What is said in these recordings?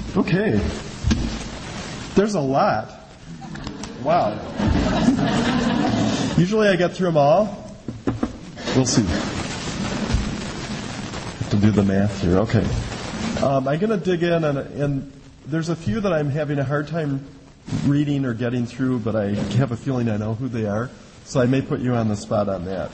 Okay. There's a lot. Wow. Usually I get through them all. We'll see. Have to do the math here. Okay. I'm going to dig in, and there's a few that I'm having a hard time reading or getting through, but I have a feeling I know who they are, so I may put you on the spot on that.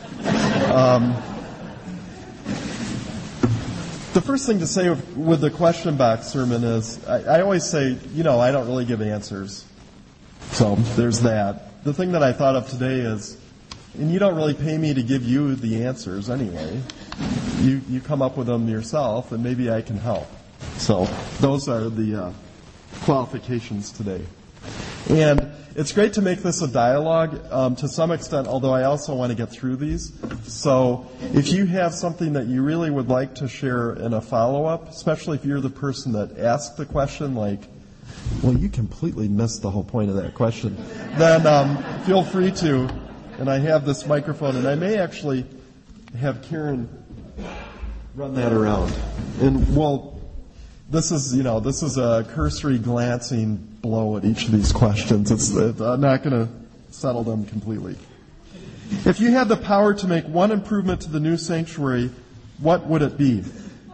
The first thing to say with the question box sermon is, I always say, I don't really give answers. So there's that. The thing that I thought of today is, and you don't really pay me to give you the answers anyway. You come up with them yourself, and maybe I can help. So those are the qualifications today. And it's great to make this a dialogue to some extent, although I also want to get through these. So if you have something that you really would like to share in a follow-up, especially if you're the person that asked the question, like, well, you completely missed the whole point of that question, then feel free to. And I have this microphone, and I may actually have Karen run that around. And, well, this is a cursory glancing blow at each of these questions. I'm not going to settle them completely. If you had the power to make one improvement to the new sanctuary, what would it be?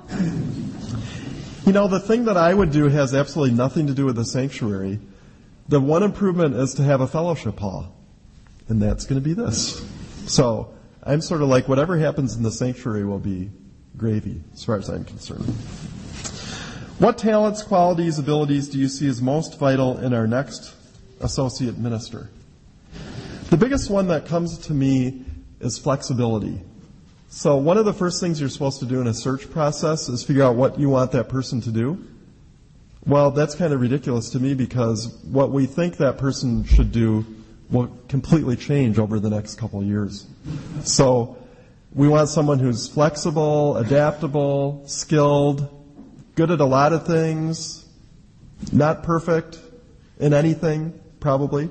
The thing that I would do has absolutely nothing to do with the sanctuary. The one improvement is to have a fellowship hall, and that's going to be this. So I'm sort of like, whatever happens in the sanctuary will be gravy, as far as I'm concerned. What talents, qualities, abilities do you see as most vital in our next associate minister? The biggest one that comes to me is flexibility. So one of the first things you're supposed to do in a search process is figure out what you want that person to do. Well, that's kind of ridiculous to me, because what we think that person should do will completely change over the next couple of years. So we want someone who's flexible, adaptable, skilled, good at a lot of things, not perfect in anything, probably,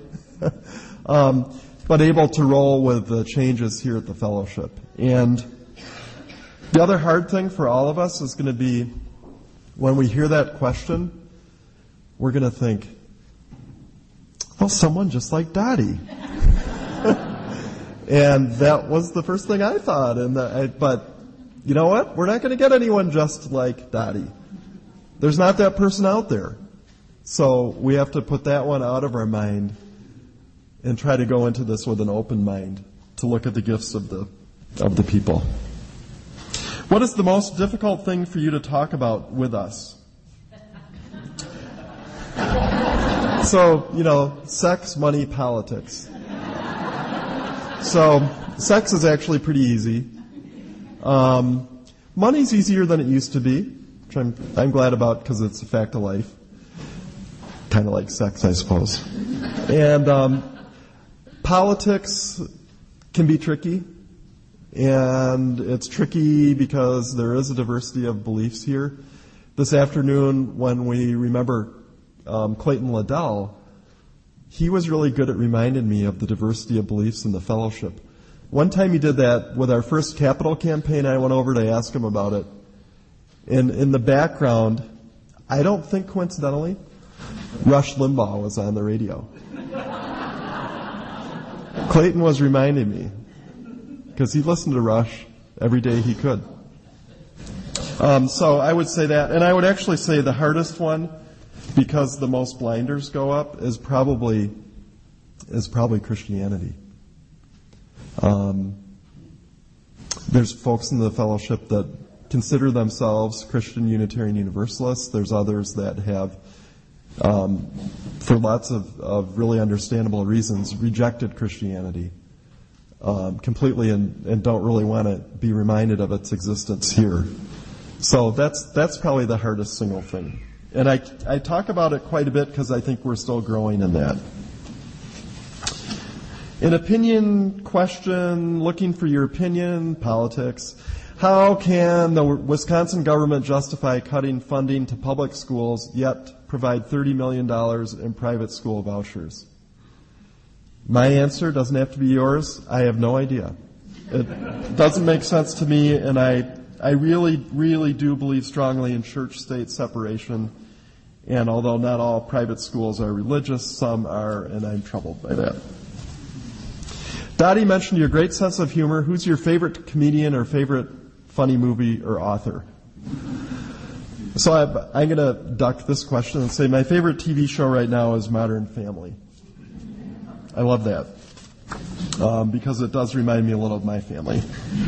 but able to roll with the changes here at the fellowship. And the other hard thing for all of us is going to be, when we hear that question, we're going to think, well, someone just like Dottie. And that was the first thing I thought. But you know what? We're not going to get anyone just like Dottie. There's not that person out there. So we have to put that one out of our mind and try to go into this with an open mind to look at the gifts of the people. What is the most difficult thing for you to talk about with us? So, sex, money, politics. So, sex is actually pretty easy. Money's easier than it used to be, which I'm glad about, because it's a fact of life. Kind of like sex, I suppose. And politics can be tricky. And it's tricky because there is a diversity of beliefs here. This afternoon, when we remember Clayton Liddell, he was really good at reminding me of the diversity of beliefs in the fellowship. One time he did that with our first capital campaign. I went over to ask him about it. And in the background, I don't think coincidentally, Rush Limbaugh was on the radio. Clayton was reminding me, because he listened to Rush every day he could. So I would say that. And I would actually say the hardest one, because the most blinders go up, is probably Christianity. There's folks in the fellowship that consider themselves Christian Unitarian Universalists. There's others that have, for lots of really understandable reasons, rejected Christianity completely and don't really want to be reminded of its existence here. So that's probably the hardest single thing. And I talk about it quite a bit because I think we're still growing in that. An opinion question, looking for your opinion, politics. How can the Wisconsin government justify cutting funding to public schools yet provide $30 million in private school vouchers? My answer doesn't have to be yours. I have no idea. It doesn't make sense to me, and I really, really do believe strongly in church-state separation. And although not all private schools are religious, some are, and I'm troubled by that. Dottie mentioned your great sense of humor. Who's your favorite comedian or favorite funny movie or author? So I'm going to duck this question and say my favorite TV show right now is Modern Family. I love that because it does remind me a little of my family.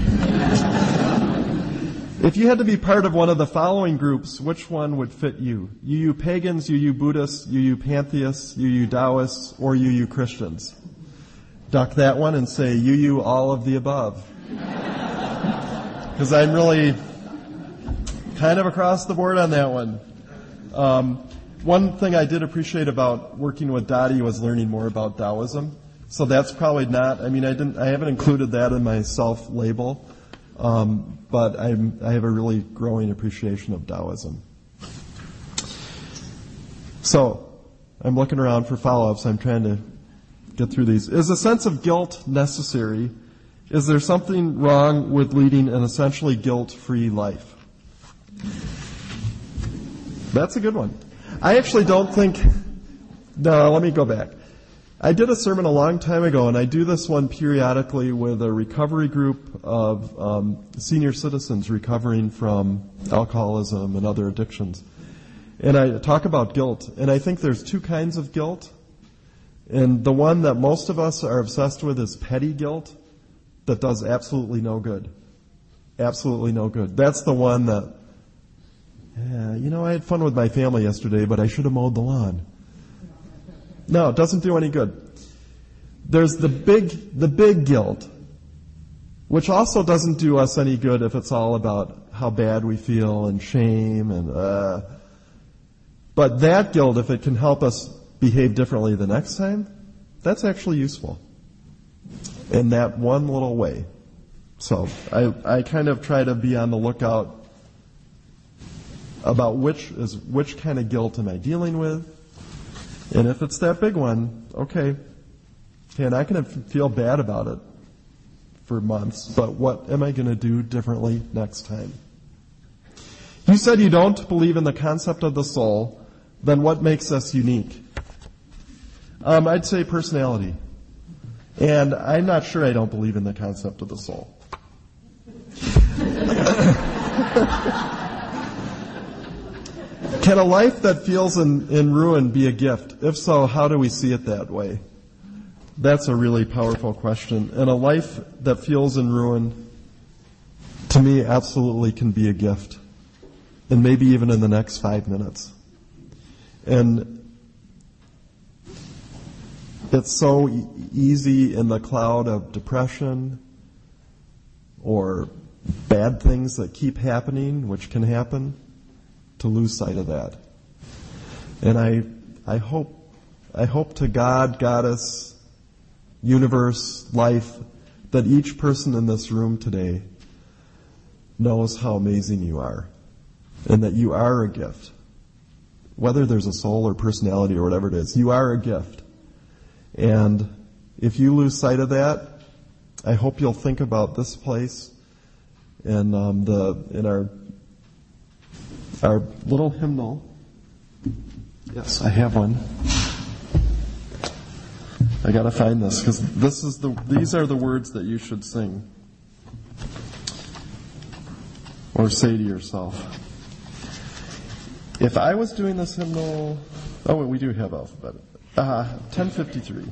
If you had to be part of one of the following groups, which one would fit you? You pagans, you Buddhists, you pantheists, you Taoists, or you Christians? Duck that one and say you all of the above. Because I'm really kind of across the board on that one. One thing I did appreciate about working with Dottie was learning more about Taoism. So that's probably not, I haven't included that in my self-label. But I have a really growing appreciation of Taoism. So, I'm looking around for follow-ups. I'm trying to get through these. Is a sense of guilt necessary? Is there something wrong with leading an essentially guilt-free life? That's a good one. I actually don't think... No, let me go back. I did a sermon a long time ago, and I do this one periodically with a recovery group of senior citizens recovering from alcoholism and other addictions. And I talk about guilt, and I think there's two kinds of guilt. And the one that most of us are obsessed with is petty guilt that does absolutely no good. Absolutely no good. That's the one that, I had fun with my family yesterday, but I should have mowed the lawn. No, it doesn't do any good. There's the big guilt, which also doesn't do us any good if it's all about how bad we feel and shame and But that guilt, if it can help us behave differently the next time, that's actually useful in that one little way. So I kind of try to be on the lookout about which kind of guilt am I dealing with. And if it's that big one, okay, and I can feel bad about it for months, but what am I going to do differently next time? You said you don't believe in the concept of the soul. Then what makes us unique? I'd say personality. And I'm not sure I don't believe in the concept of the soul. Can a life that feels in ruin be a gift? If so, how do we see it that way? That's a really powerful question. And a life that feels in ruin, to me, absolutely can be a gift. And maybe even in the next 5 minutes. And it's so easy in the cloud of depression or bad things that keep happening, which can happen, to lose sight of that. And I hope to God, Goddess, universe, life, that each person in this room today knows how amazing you are and that you are a gift. Whether there's a soul or personality or whatever it is, you are a gift. And if you lose sight of that, I hope you'll think about this place and in our little hymnal. Yes, I have one. I gotta find this because these are the words that you should sing or say to yourself. If I was doing this hymnal, we do have alphabet. 1053.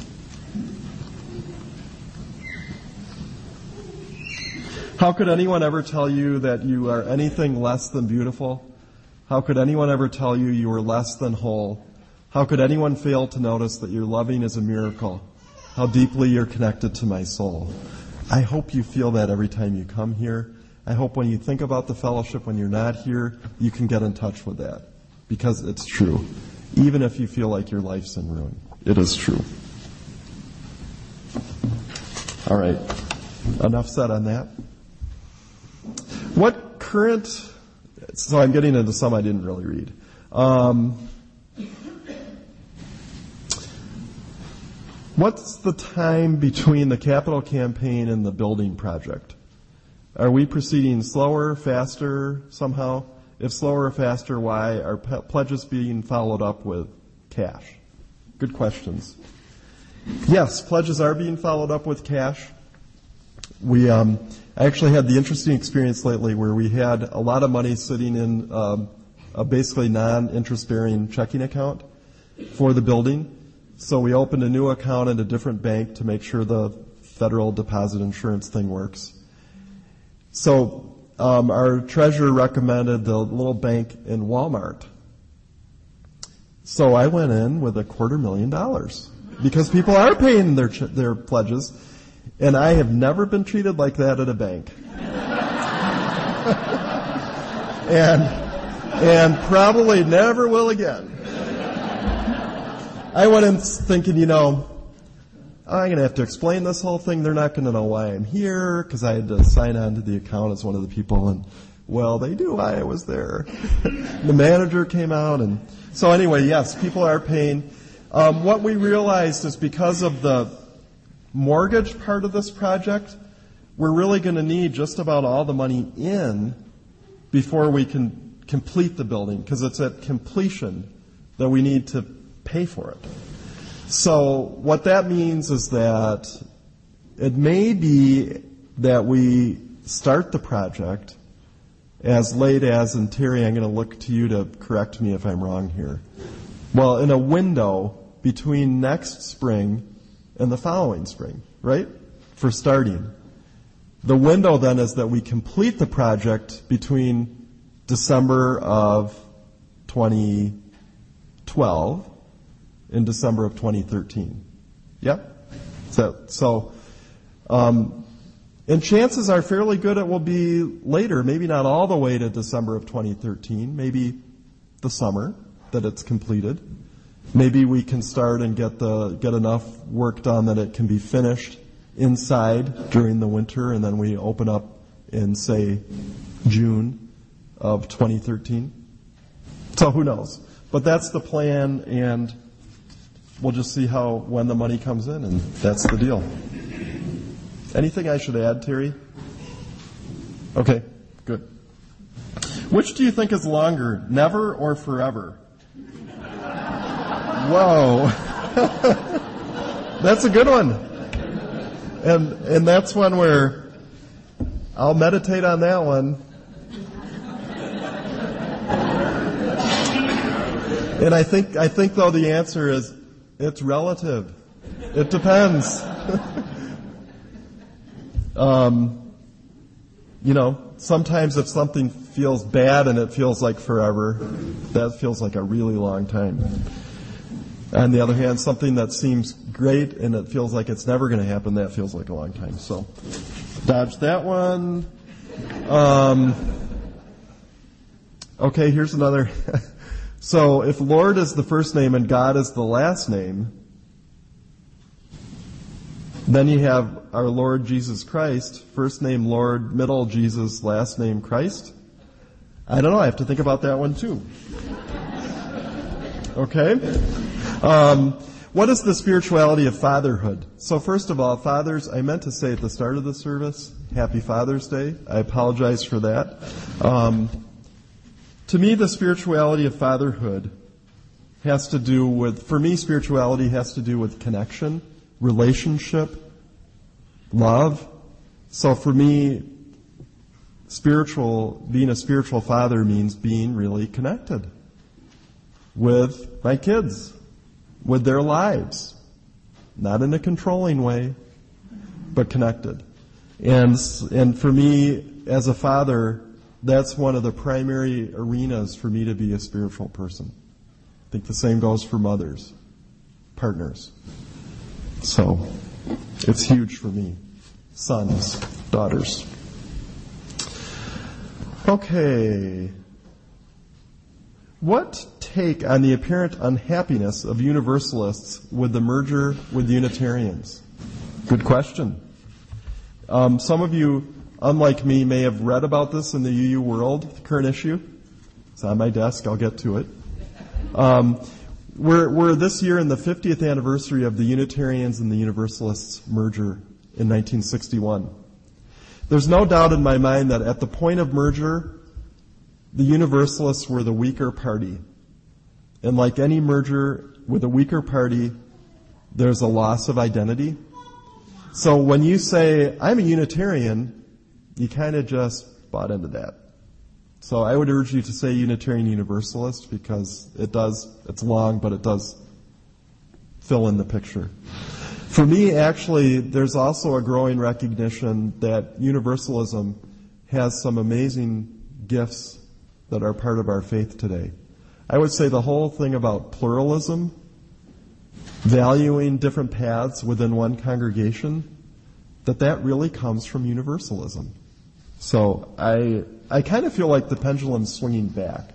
How could anyone ever tell you that you are anything less than beautiful? How could anyone ever tell you you are less than whole? How could anyone fail to notice that your loving is a miracle? How deeply you're connected to my soul. I hope you feel that every time you come here. I hope when you think about the fellowship when you're not here, you can get in touch with that. Because it's true. Even if you feel like your life's in ruin. It is true. All right. Enough said on that. So I'm getting into some I didn't really read. What's the time between the capital campaign and the building project? Are we proceeding slower, faster, somehow? If slower or faster, why? Are pledges being followed up with cash? Good questions. Yes, pledges are being followed up with cash. We actually had the interesting experience lately where we had a lot of money sitting in a basically non-interest-bearing checking account for the building. So we opened a new account at a different bank to make sure the federal deposit insurance thing works. So our treasurer recommended the little bank in Walmart. So I went in with $250,000 because people are paying their pledges, and I have never been treated like that at a bank. and probably never will again. I went in thinking, I'm going to have to explain this whole thing. They're not going to know why I'm here because I had to sign on to the account as one of the people. And, well, they knew why I was there. The manager came out. And so anyway, yes, people are paying. What we realized is because of the mortgage part of this project, we're really going to need just about all the money in before we can complete the building because it's at completion that we need to pay for it. So what that means is that it may be that we start the project as late as, and Terry, I'm going to look to you to correct me if I'm wrong here. Well, in a window between next spring and the following spring, right? For starting. The window then is that we complete the project between December of 2012 in December of 2013. Yep. And chances are fairly good it will be later, maybe not all the way to December of 2013, maybe the summer that it's completed. Maybe we can start and get enough work done that it can be finished inside during the winter, and then we open up in, say, June of 2013. So who knows? But that's the plan, and we'll just see when the money comes in, and that's the deal. Anything I should add, Terry? Okay, good. Which do you think is longer, never or forever? Whoa. That's a good one. And that's one where I'll meditate on that one. And I think though the answer is it's relative. It depends. Sometimes if something feels bad and it feels like forever, that feels like a really long time. On the other hand, something that seems great and it feels like it's never going to happen, that feels like a long time. So, dodge that one. Okay, here's another. So, if Lord is the first name and God is the last name, then you have our Lord Jesus Christ, first name Lord, middle Jesus, last name Christ. I don't know, I have to think about that one too. Okay? What is the spirituality of fatherhood? So first of all, fathers, I meant to say at the start of the service, Happy Father's Day. I apologize for that. To me, the spirituality of fatherhood has to do with, for me, spirituality has to do with connection, relationship, love. So for me, being a spiritual father means being really connected with my kids, with their lives. Not in a controlling way, but connected. And for me, as a father, that's one of the primary arenas for me to be a spiritual person. I think the same goes for mothers, partners. So, it's huge for me. Sons, daughters. Okay. What take on the apparent unhappiness of Universalists with the merger with Unitarians? Good question. Some of you, unlike me, may have read about this in the UU World, the current issue. It's on my desk. I'll get to it. We're this year in the 50th anniversary of the Unitarians and the Universalists merger in 1961. There's no doubt in my mind that at the point of merger, the Universalists were the weaker party. And like any merger with a weaker party, there's a loss of identity. So when you say, I'm a Unitarian, you kind of just bought into that. So I would urge you to say Unitarian Universalist because it's long, but it does fill in the picture. For me, actually, there's also a growing recognition that Universalism has some amazing gifts that are part of our faith today. I would say the whole thing about pluralism, valuing different paths within one congregation, that really comes from Universalism. So I kind of feel like the pendulum's swinging back.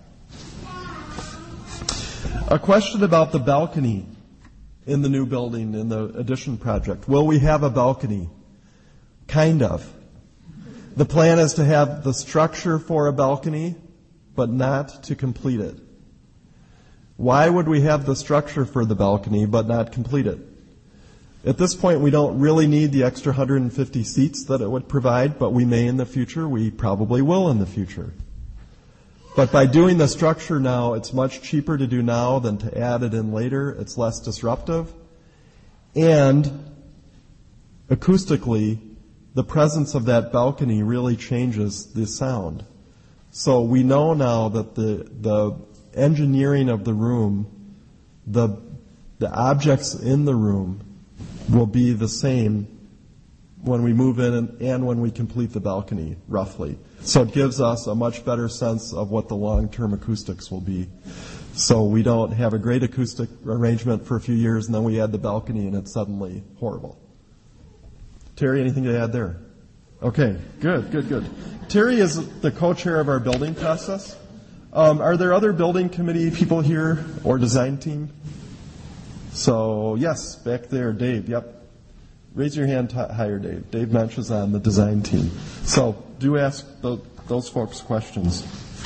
A question about the balcony in the new building, in the addition project. Will we have a balcony? Kind of. The plan is to have the structure for a balcony, but not to complete it. Why would we have the structure for the balcony, but not complete it? At this point, we don't really need the extra 150 seats that it would provide, but we may in the future. We probably will in the future. But by doing the structure now, it's much cheaper to do now than to add it in later. It's less disruptive. And acoustically, the presence of that balcony really changes the sound. So we know now that the engineering of the room, the objects in the room will be the same when we move in and when we complete the balcony, roughly. So it gives us a much better sense of what the long-term acoustics will be. So we don't have a great acoustic arrangement for a few years and then we add the balcony and it's suddenly horrible. Terry, anything to add there? Okay, good. Terry is the co-chair of our building process. Are there other building committee people here or design team? So, yes, back there, Dave, yep. Raise your hand higher, Dave. Dave Mensch is on the design team. So, do ask those folks questions.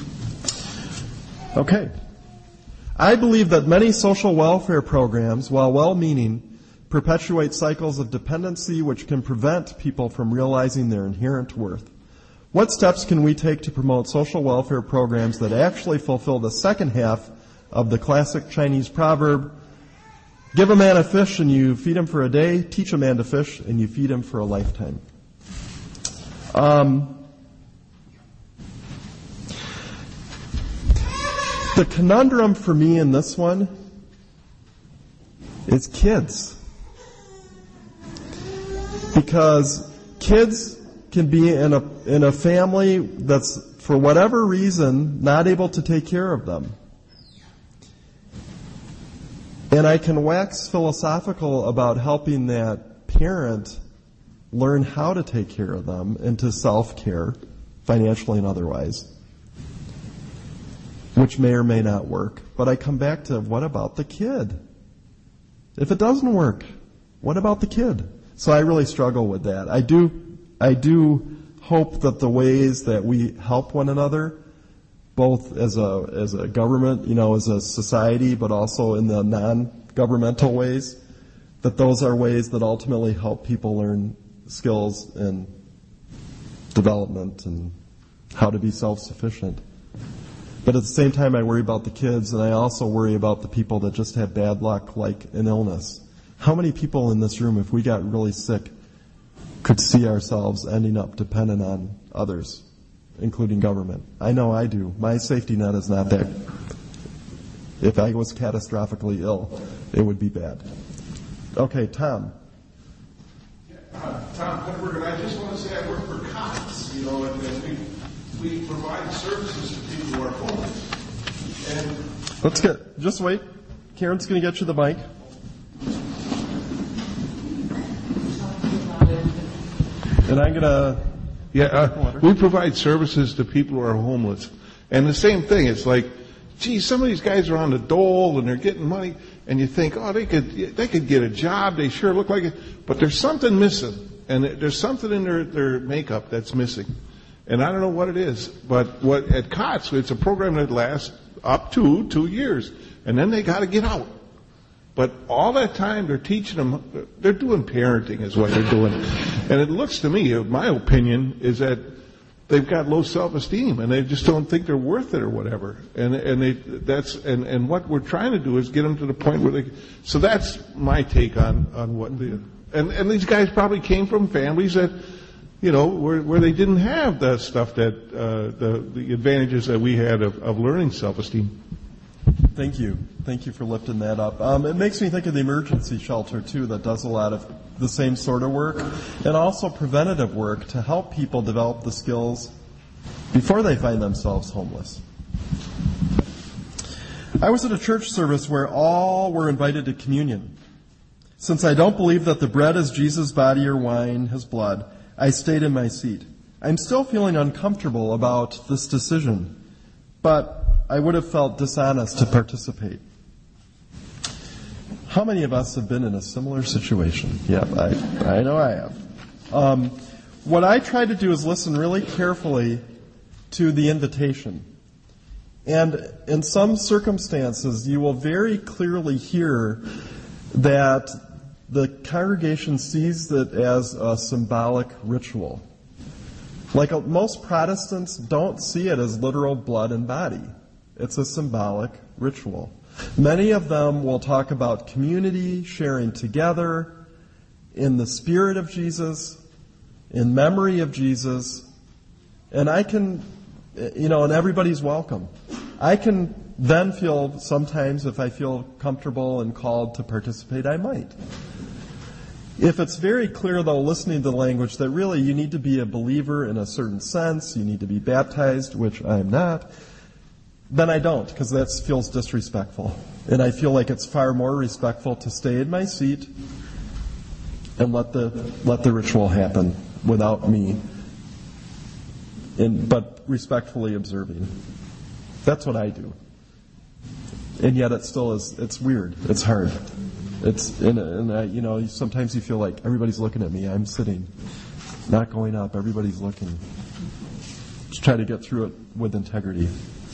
Okay. I believe that many social welfare programs, while well-meaning, perpetuate cycles of dependency which can prevent people from realizing their inherent worth. What steps can we take to promote social welfare programs that actually fulfill the second half of the classic Chinese proverb, give a man a fish and you feed him for a day, teach a man to fish and you feed him for a lifetime? The conundrum for me in this one is kids. Because kids can be in a family that's, for whatever reason, not able to take care of them. And I can wax philosophical about helping that parent learn how to take care of them and to self-care, financially and otherwise, which may or may not work. But I come back to, what about the kid? If it doesn't work, what about the kid? So I really struggle with that. I do hope that the ways that we help one another, both as a government, as a society, but also in the non-governmental ways, that those are ways that ultimately help people learn skills and development and how to be self-sufficient. But at the same time, I worry about the kids, and I also worry about the people that just have bad luck, like an illness. How many people in this room, if we got really sick, could see ourselves ending up dependent on others, including government? I know I do. My safety net is not there. If I was catastrophically ill, it would be bad. Okay, Tom. Tom Pepper, and I just want to say I work for COTS, and we provide services to people who are homeless. And just wait. Karen's going to get you the mic. And I'm going to... we provide services to people who are homeless. And the same thing, it's like, geez, some of these guys are on the dole and they're getting money, and you think, they could get a job, they sure look like it, but there's something missing, and there's something in their makeup that's missing. And I don't know what it is, but at COTS, it's a program that lasts up to 2 years, and then they got to get out. But all that time they're teaching them, they're doing parenting is what they're doing. And it looks to me, my opinion, is that they've got low self-esteem and they just don't think they're worth it or whatever. And what we're trying to do is get them to the point where so that's my take on what and these guys probably came from families that, where they didn't have the stuff that, the advantages that we had of learning self-esteem. Thank you. Thank you for lifting that up. It makes me think of the emergency shelter, too, that does a lot of the same sort of work, and also preventative work to help people develop the skills before they find themselves homeless. I was at a church service where all were invited to communion. Since I don't believe that the bread is Jesus' body or wine, his blood, I stayed in my seat. I'm still feeling uncomfortable about this decision, but I would have felt dishonest to participate. How many of us have been in a similar situation? Yeah, I know I have. What I try to do is listen really carefully to the invitation. And in some circumstances, you will very clearly hear that the congregation sees it as a symbolic ritual. Like most Protestants don't see it as literal blood and body. It's a symbolic ritual. Many of them will talk about community, sharing together, in the spirit of Jesus, in memory of Jesus. And I can, and everybody's welcome. I can then feel, sometimes if I feel comfortable and called to participate, I might. If it's very clear, though, listening to the language, that really you need to be a believer in a certain sense, you need to be baptized, which I'm not, then I don't, because that feels disrespectful. And I feel like it's far more respectful to stay in my seat and let the ritual happen without me, but respectfully observing. That's what I do. And yet it still is, it's weird. It's hard. Sometimes you feel like everybody's looking at me. I'm sitting, not going up. Everybody's looking. Just try to get through it with integrity.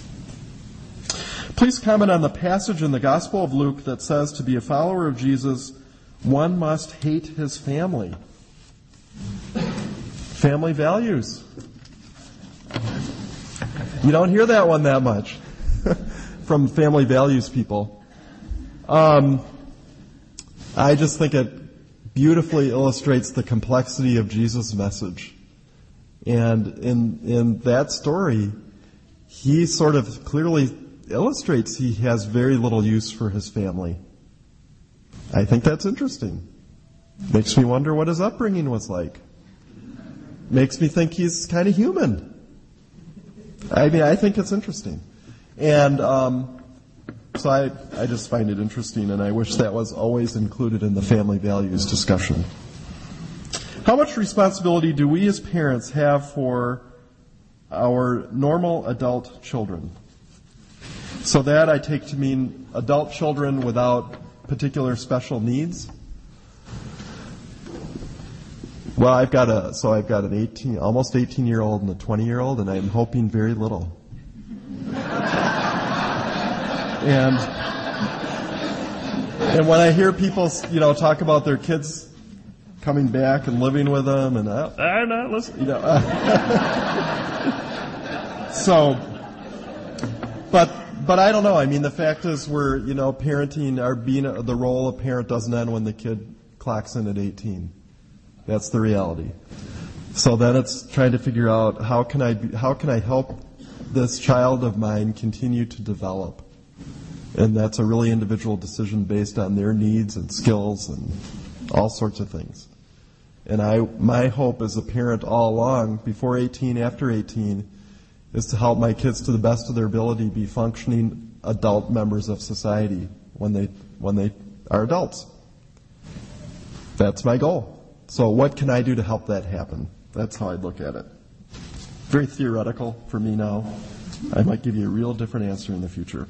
Please comment on the passage in the Gospel of Luke that says to be a follower of Jesus, one must hate his family. Family values. You don't hear that one that much from family values people. I just think it beautifully illustrates the complexity of Jesus' message. And in that story, he sort of clearly illustrates he has very little use for his family. I think that's interesting. Makes me wonder what his upbringing was like. Makes me think he's kind of human. I think it's interesting. And so I just find it interesting, and I wish that was always included in the family values discussion. How much responsibility do we as parents have for our normal adult children? So that I take to mean adult children without particular special needs. Well, I've got an almost 18-year-old and a 20-year-old, and I'm hoping very little. And when I hear people, talk about their kids coming back and living with them, and I'm not listening, So, but I don't know. I mean, the fact is, we're parenting, the role of parent doesn't end when the kid clocks in at 18. That's the reality. So then it's trying to figure out how can I help this child of mine continue to develop. And that's a really individual decision based on their needs and skills and all sorts of things. And my hope as a parent all along, before 18, after 18, is to help my kids to the best of their ability be functioning adult members of society when they are adults. That's my goal. So what can I do to help that happen? That's how I look at it. Very theoretical for me now. I might give you a real different answer in the future.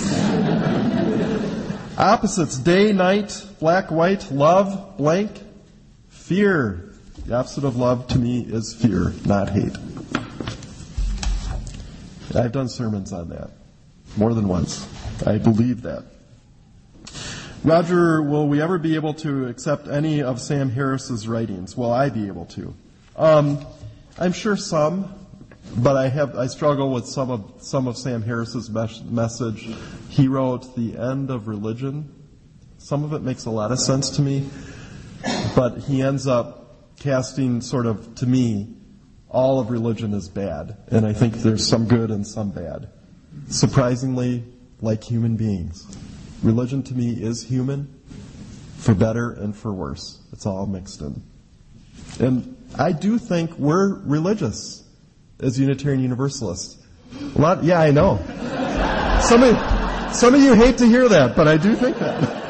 Opposites: day, night, black, white, love, blank, fear. The opposite of love to me is fear, not hate. I've done sermons on that more than once. I believe that. Roger, will we ever be able to accept any of Sam Harris's writings? Will I be able to? I'm sure some. But I struggle with some of Sam Harris's message. He wrote The End of Religion. Some of it makes a lot of sense to me, but he ends up casting sort of, to me, all of religion is bad, and I think there's some good and some bad. Surprisingly, like human beings. Religion to me is human, for better and for worse. It's all mixed in. And I do think we're religious as Unitarian Universalists. Yeah, I know. Some of you hate to hear that, but I do think that.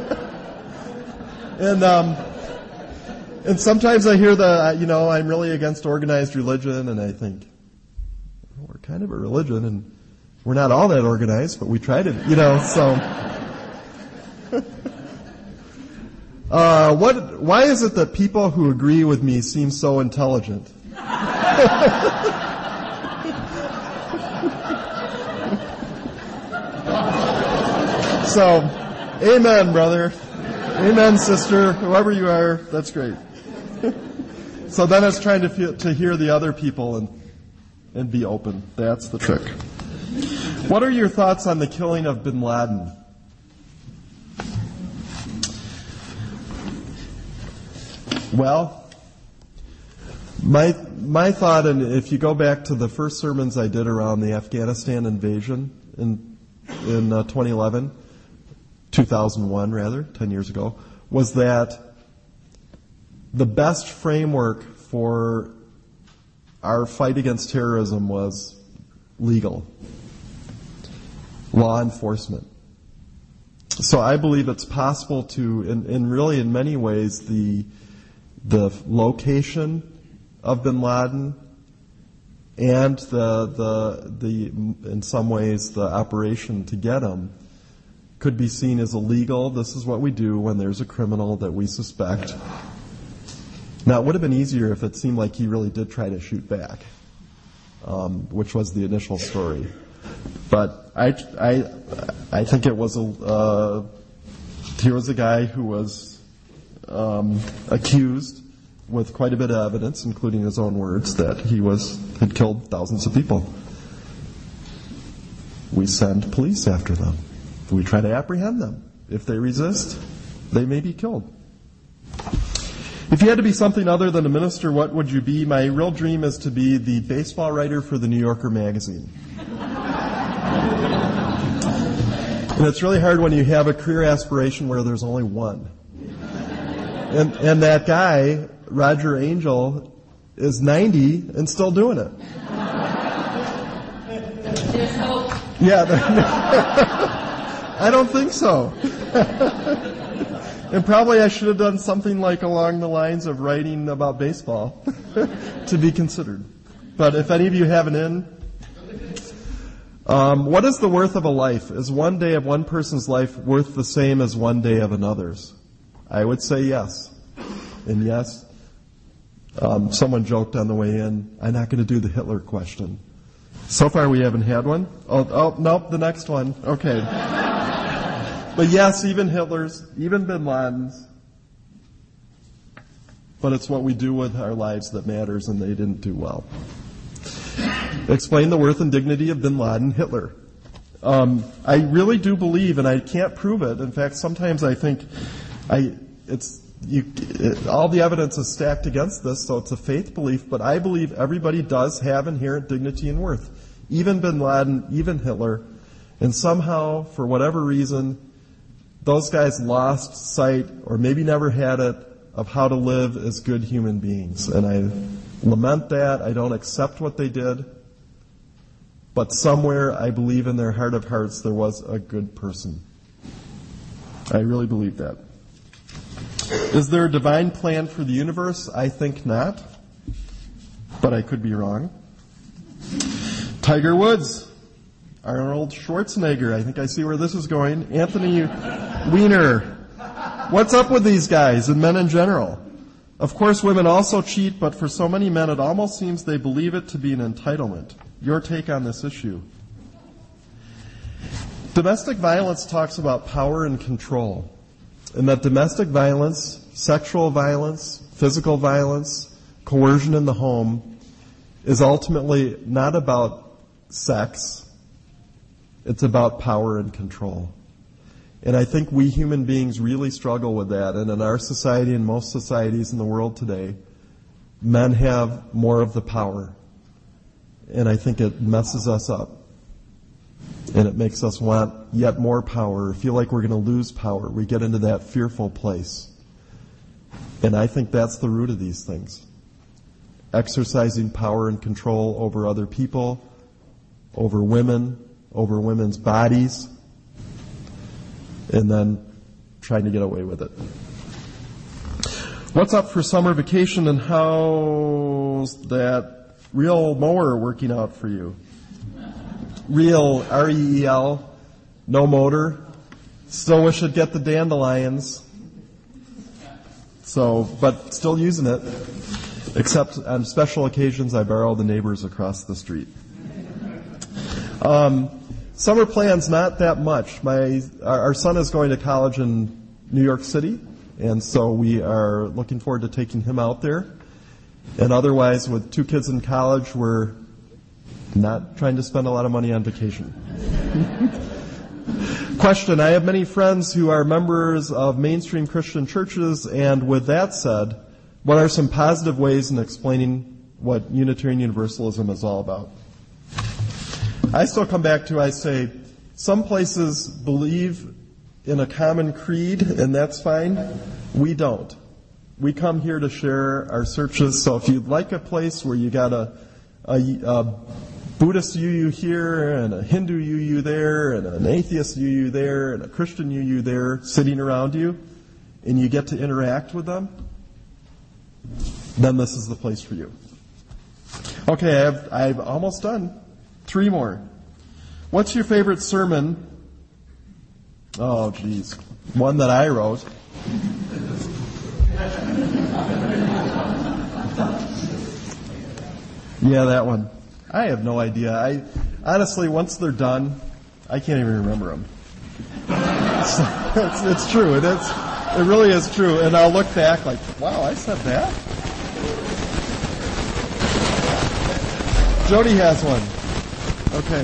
And sometimes I hear I'm really against organized religion, and I think, well, we're kind of a religion, and we're not all that organized, but we try to, so. Why is it that people who agree with me seem so intelligent? So, amen, brother. Amen, sister. Whoever you are, that's great. So then it's trying to hear the other people and be open. That's the trick. What are your thoughts on the killing of bin Laden? Well, my thought, and if you go back to the first sermons I did around the Afghanistan invasion in 2001 rather, 10 years ago, was that the best framework for our fight against terrorism was legal, law enforcement. So I believe it's possible to, and really in many ways, the location of bin Laden and the in some ways the operation to get him could be seen as illegal. This is what we do when there's a criminal that we suspect. Now, it would have been easier if it seemed like he really did try to shoot back, which was the initial story. But I think it was here was a guy who was accused with quite a bit of evidence, including his own words, that he had killed thousands of people. We send police after them. We try to apprehend them. If they resist, they may be killed. If you had to be something other than a minister, what would you be? My real dream is to be the baseball writer for the New Yorker magazine. And it's really hard when you have a career aspiration where there's only one. And that guy, Roger Angel, is 90 and still doing it. There's hope. Yeah. I don't think so. And probably I should have done something like along the lines of writing about baseball to be considered. But if any of you have an in, what is the worth of a life? Is one day of one person's life worth the same as one day of another's? I would say yes. And yes, someone joked on the way in, I'm not going to do the Hitler question. So far we haven't had one. Oh, nope, the next one. Okay. But yes, even Hitler's, even bin Laden's. But it's what we do with our lives that matters, and they didn't do well. Explain the worth and dignity of bin Laden, Hitler. I really do believe, and I can't prove it. In fact, sometimes I think all the evidence is stacked against this, so it's a faith belief, but I believe everybody does have inherent dignity and worth. Even bin Laden, even Hitler. And somehow, for whatever reason, those guys lost sight, or maybe never had it, of how to live as good human beings. And I lament that. I don't accept what they did. But somewhere, I believe in their heart of hearts, there was a good person. I really believe that. Is there a divine plan for the universe? I think not. But I could be wrong. Tiger Woods. Arnold Schwarzenegger. I think I see where this is going. Anthony Weiner. What's up with these guys and men in general? Of course, women also cheat, but for so many men, it almost seems they believe it to be an entitlement. Your take on this issue? Domestic violence talks about power and control, and that domestic violence, sexual violence, physical violence, coercion in the home is ultimately not about sex. It's about power and control. And I think we human beings really struggle with that. And in our society and most societies in the world today, men have more of the power. And I think it messes us up. And it makes us want yet more power, feel like we're going to lose power. We get into that fearful place. And I think that's the root of these things. Exercising power and control over other people, over women, over women's bodies, and then trying to get away with it. What's up for summer vacation, and how's that real mower working out for you? Real, R-E-E-L, no motor. Still wish I'd get the dandelions. So, but still using it. Except on special occasions, I borrow the neighbors across the street. Summer plans, not that much. Our son is going to college in New York City, and so we are looking forward to taking him out there. And otherwise, with 2 kids in college, we're not trying to spend a lot of money on vacation. Question: I have many friends who are members of mainstream Christian churches, and with that said, what are some positive ways in explaining what Unitarian Universalism is all about? I still come back to, I say, some places believe in a common creed, and that's fine. We don't. We come here to share our searches, so if you'd like a place where you got a Buddhist UU here, and a Hindu UU there, and an atheist UU there, and a Christian UU there sitting around you, and you get to interact with them, then this is the place for you. Okay, I've almost done. 3 more. What's your favorite sermon? Oh, geez. One that I wrote. Yeah, that one. I have no idea. Honestly, once they're done, I can't even remember them. It's true. It really is true. And I'll look back like, wow, I said that? Jody has one. Okay.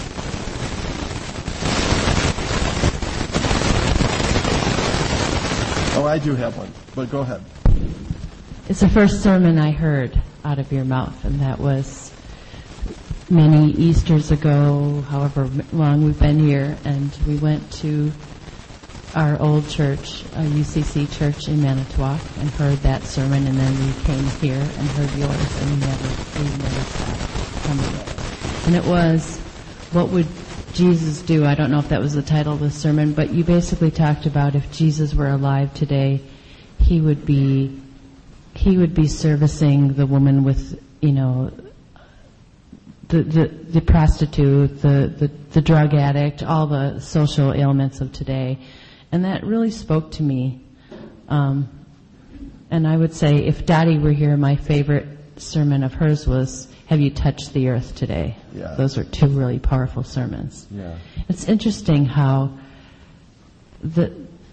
Oh, I do have one, but go ahead. It's the first sermon I heard out of your mouth, and that was many Easters ago, however long we've been here, and we went to our old church, UCC church in Manitowoc, and heard that sermon, and then we came here and heard yours, and we never stopped coming. And it was, what would Jesus do? I don't know if that was the title of the sermon, but you basically talked about if Jesus were alive today, he would be servicing the woman with, the prostitute, the drug addict, all the social ailments of today. And that really spoke to me. And I would say if Dottie were here, my favorite sermon of hers was, Have You Touched the Earth Today? Yeah. Those are 2 really powerful sermons. Yeah. It's interesting how the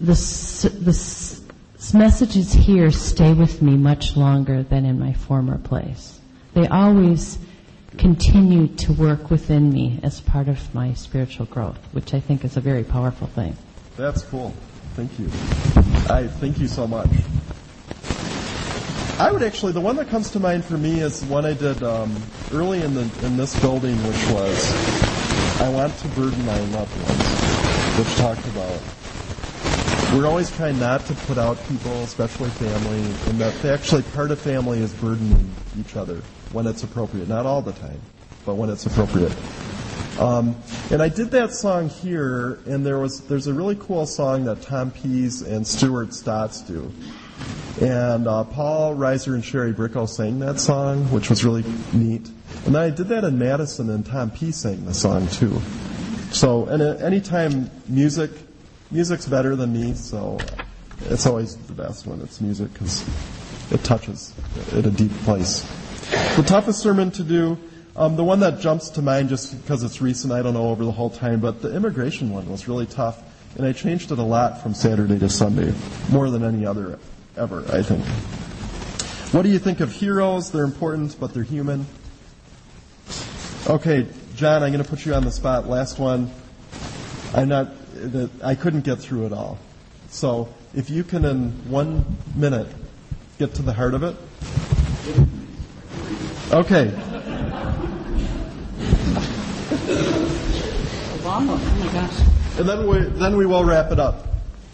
messages here stay with me much longer than in my former place. They always continue to work within me as part of my spiritual growth, which I think is a very powerful thing. That's cool. Thank you. Thank you so much. I would actually, the one that comes to mind for me is one I did early in this building, which was, I Want to Burden My Loved Ones, which talked about, we're always trying not to put out people, especially family, and that actually part of family is burdening each other when it's appropriate. Not all the time, but when it's appropriate. And I did that song here, and there's a really cool song that Tom Pease and Stuart Stotts do. And Paul Reiser and Sherry Bricko sang that song, which was really neat. And then I did that in Madison, and Tom Pease sang the song too. So, and anytime music's better than me, so it's always the best when it's music because it touches at a deep place. The toughest sermon to do, the one that jumps to mind just because it's recent, I don't know over the whole time, but the immigration one was really tough, and I changed it a lot from Saturday to Sunday, more than any other ever, I think. What do you think of heroes? They're important, but they're human. Okay, John, I'm going to put you on the spot. Last one. I couldn't get through it all. So if you can, in 1 minute, get to the heart of it. Okay. Oh my gosh. And then we will wrap it up.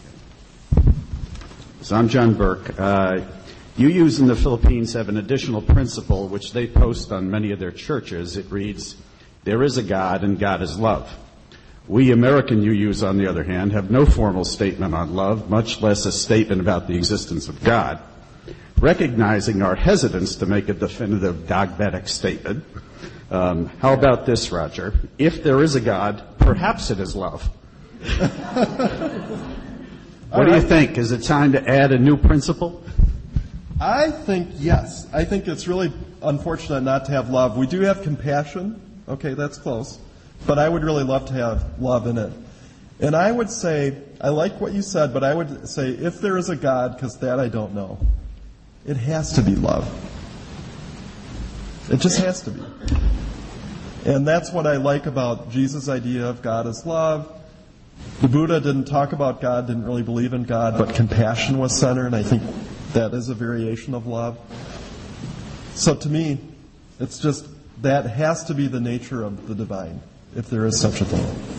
So I'm John Burke. UUs in the Philippines have an additional principle which they post on many of their churches. It reads, "There is a God and God is love." We American UUs, on the other hand, have no formal statement on love, much less a statement about the existence of God. Recognizing our hesitance to make a definitive dogmatic statement, how about this, Roger? If there is a God, perhaps it is love. What do you think? Is it time to add a new principle? I think yes. I think it's really unfortunate not to have love. We do have compassion. Okay, that's close. But I would really love to have love in it. And I would say, I like what you said, but I would say if there is a God, because that I don't know, it has to be love. It just has to be. And that's what I like about Jesus' idea of God as love. The Buddha didn't talk about God, didn't really believe in God, but compassion was centered, and I think that is a variation of love. So to me, it's just that has to be the nature of the divine, if there is such a thing.